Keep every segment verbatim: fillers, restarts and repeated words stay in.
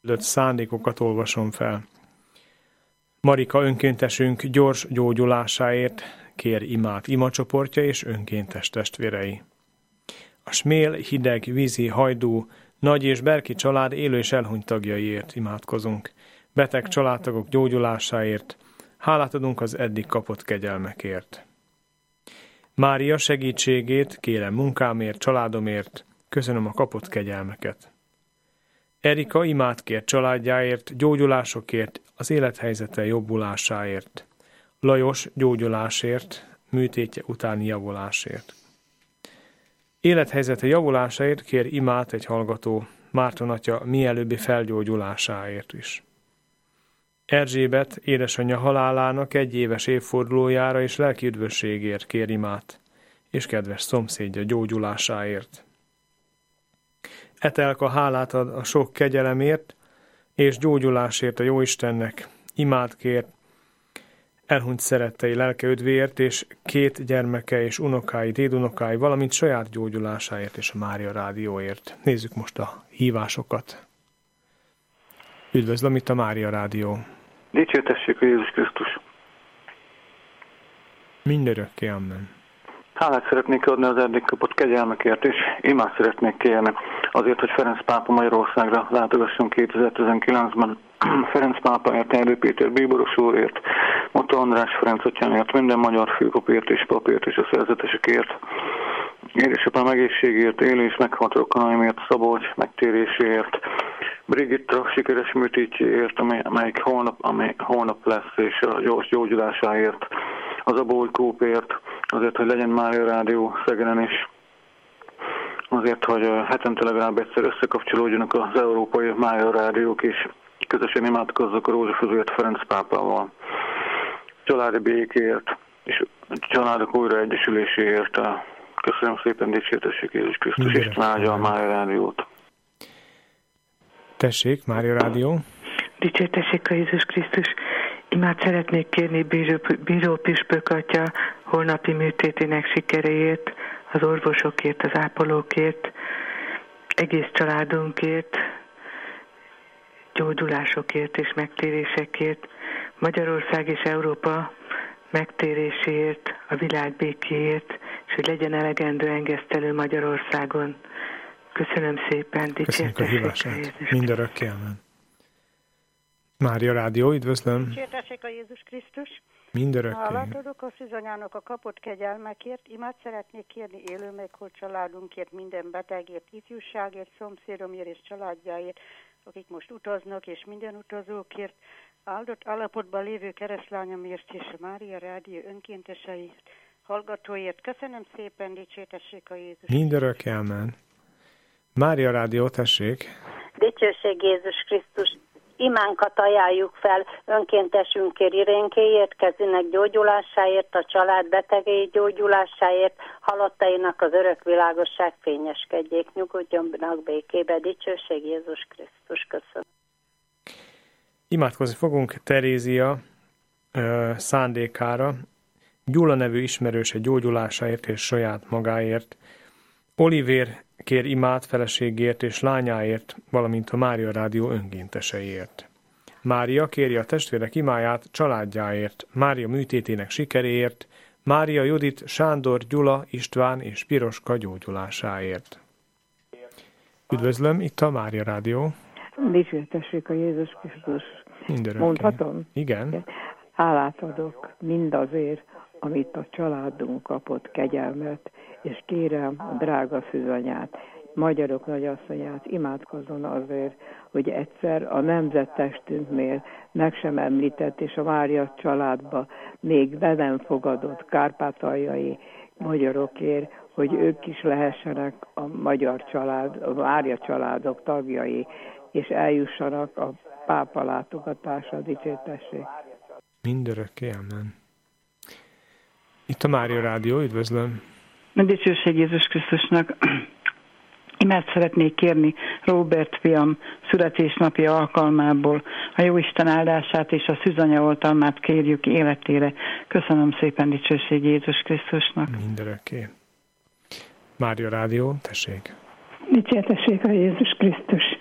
szándékokat olvasom fel. Marika önkéntesünk gyors gyógyulásáért kér imát imacsoportja és önkéntes testvérei. A Smél hideg vízi hajdú Nagy és Berki család élő és elhunyt tagjaiért imádkozunk. Beteg családtagok gyógyulásáért, hálát adunk az eddig kapott kegyelmekért. Mária segítségét kérem munkámért, családomért, köszönöm a kapott kegyelmeket. Erika imát kér családjáért, gyógyulásokért, az élethelyzete jobbulásáért. Lajos gyógyulásért, műtétje utáni javulásért. Élethelyzete javulásáért kér imát egy hallgató, Márton atya mielőbbi felgyógyulásáért is. Erzsébet édesanyja halálának egy éves évfordulójára és lelki üdvösségért kér imát, és kedves szomszédja gyógyulásáért. Etelka hálát ad a sok kegyelemért és gyógyulásért a Jóistennek, imát kér elhunyt szerettei lelke üdvéért és két gyermeke és unokái, dédunokái, valamint saját gyógyulásáért és a Mária Rádióért. Nézzük most a hívásokat. Üdvözlöm, itt a Mária Rádió. Dicsértessék a Jézus Krisztus. Mindörökké, amen. Hálát szeretnék adni az eddig kapott kegyelmekért, és imát szeretnék kérni azért, hogy Ferenc pápa Magyarországra látogasson kétezer-tizenkilencben. Ferenc pápaért, Erdő Péter bíboros úrért, Mota András Ferenc atyáért, minden magyar főpapért és papért és a szerzetesekért, édesapám egészségért, élő és meghalt rokonaimért, Szabolcs megtéréséért, Brigitta sikeres műtétjéért, amelyik holnap, amely holnap lesz, és a gyors gyógyulásáért, az Abóly Kópért, azért, hogy legyen Mária Rádió Szegeden is, azért, hogy hetente legalább egyszer összekapcsolódjanak az európai Mária Rádiók, és közösen imádkozzak a rózsafözőért Ferenc pápával. Családi békéért, és családok újraegyesüléséért. Köszönöm szépen, dicsértessék Jézus Krisztus, és áldja a Mária Rádiót. Tessék, Mária Rádió. Dicsértessék a Jézus Krisztus. Imát szeretnék kérni bíró, bíró püspök atya holnapi műtétének sikeréért, az orvosokért, az ápolókért, egész családunkért, gyógyulásokért és megtérésekért, Magyarország és Európa megtéréséért, a világ békéért, és hogy legyen elegendő engesztelő Magyarországon. Köszönöm szépen, dicsértessék a hívását. Mindörökké, amen. Mária Rádió, üdvözlöm. Dicsértessék a Jézus Krisztus. Mindörökké. Hálát adok a szűzanyának a kapott kegyelmekért. Imát szeretnék kérni élő meghalt családunkért, minden betegért, ifjúságért, szomszédomért és családjáért, akik most utaznak, és minden utazókért, áldott állapotban lévő keresztlányomért és a Mária Rádió önkénteseit, hallgatóért. Köszönöm szépen, dicsértessék a Jézus. Mindörökké, amen. Mária Rádió, tessék. Dicsőség Jézus Krisztus. Imánkat ajánljuk fel önkéntesünkért, Irénkéért, kezének gyógyulásáért, a család betegei gyógyulásáért, halottainak az örök világosság fényeskedjék, nyugodjanak békébe. Dicsőség Jézus Krisztus. Köszönöm. Imádkozni fogunk Terézia ö, szándékára, Gyula nevű ismerőse gyógyulásáért és saját magáért, Olivér kér imát feleségért és lányáért, valamint a Mária Rádió önkénteseiért. Mária kéri a testvérek imáját családjáért, Mária műtétének sikeréért, Mária, Judit, Sándor, Gyula, István és Piroska gyógyulásáért. Üdvözlöm, itt a Mária Rádió. Dicsértessék a Jézus Krisztus. Mindörökké. Mondhatom? Igen. Hálát adok mindazért, amit a családunk kapott kegyelmet, és kérem a drága szűzanyát, magyarok nagyasszonyát, imádkozzon azért, hogy egyszer a nemzettestünknél meg sem említett, és a Mária családba még be nem fogadott kárpátaljai magyarokért, hogy ők is lehessenek a magyar család, a Mária családok tagjai, és eljussanak a pápa látogatásra, dicsértessék. Mindörökké, amen. Itt a Mária Rádió, üdvözlöm. Dicsőség Jézus Krisztusnak. Imát szeretnék kérni Róbert fiam születésnapi alkalmából. A Jóisten áldását és a szűzanya oltalmát kérjük életére. Köszönöm szépen, dicsőség Jézus Krisztusnak. Mindörökké. Mária Rádió, tessék. Dicsértessék a Jézus Krisztus.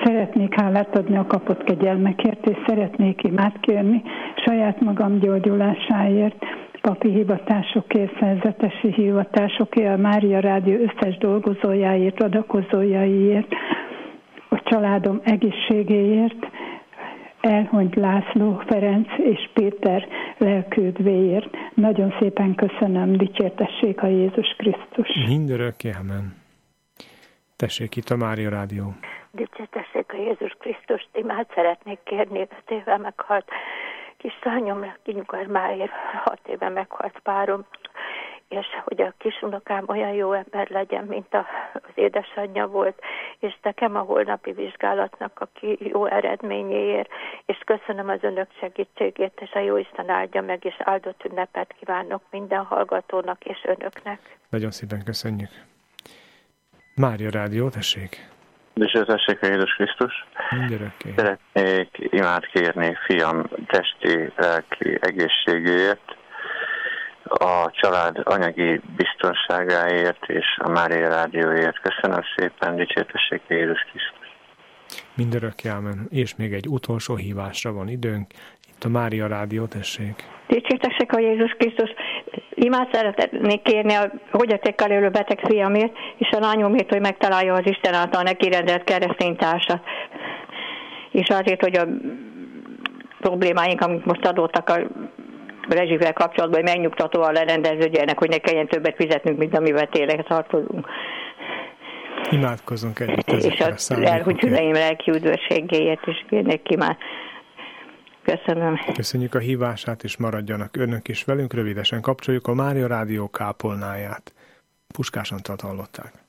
Szeretnék hálát adni a kapott kegyelmekért, és szeretnék imát kérni saját magam gyógyulásáért, papi hivatásokért, szerzetesi hivatásokért, a Mária Rádió összes dolgozójáért, adakozójaiért, a családom egészségéért, Elhont László, Ferenc és Péter lelkődvéért. Nagyon szépen köszönöm, dicsértessék a Jézus Krisztus. Mindörökké, amen. Tessék, itt a Mária Rádió. Dicsértessék a Jézus Krisztust, imát szeretnék kérni, öt éve meghalt kislányom, kinyugar máért, hat éve meghalt párom, és hogy a kisunokám olyan jó ember legyen, mint a, az édesanyja volt, és nekem a holnapi vizsgálatnak a ki jó eredményéért, és köszönöm az önök segítségét, és a Jóisten áldja meg, és áldott ünnepet kívánok minden hallgatónak és önöknek. Nagyon szépen köszönjük. Mária Rádió, tessék. Dicsértessék a Jézus Krisztus. Mindörökké. Szeretnék imát kérni fiam testi, lelki egészségéért, a család anyagi biztonságáért és a Mária Rádióért. Köszönöm szépen, dicsértessék a Jézus Krisztus. Mindörökké, amen. És még egy utolsó hívásra van időnk. Itt a Mária Rádió, tessék. Dicsértessék a Jézus Krisztus. Imát szeretnék kérni a fogyatékkal élő beteg fiamért, és a lányomért, hogy megtalálja az Isten által neki rendelt keresztény társat. És azért, hogy a problémáink, amik most adottak a rezsivel kapcsolatban, hogy megnyugtatóan lerendeződjenek, hogy ne kelljen többet fizetnünk, mint amivel tényleg tartozunk. Imádkozzunk együtt ezekre a szándékokért. És a elhúgy szüleim lelki üdvösségéért is kérnék imát. Köszönöm. Köszönjük a hívását, és maradjanak önök is velünk. Rövidesen kapcsoljuk a Mária Rádió kápolnáját. Puskás Antalt hallották.